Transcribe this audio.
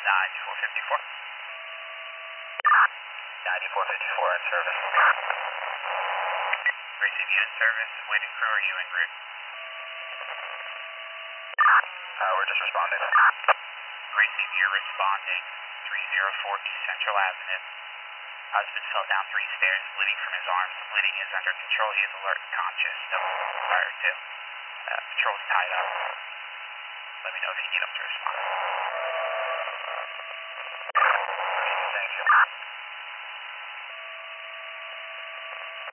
9454. 9454 in service. Receive you in service. Waiting crew, are you en route? We're just responding. Receive, you're responding. 304 East Central Avenue. Husband fell down 3 stairs, bleeding from his arms. Bleeding is under control. He is alert and conscious. No prior to. Patrol's tied up. Let me know if you need him to respond.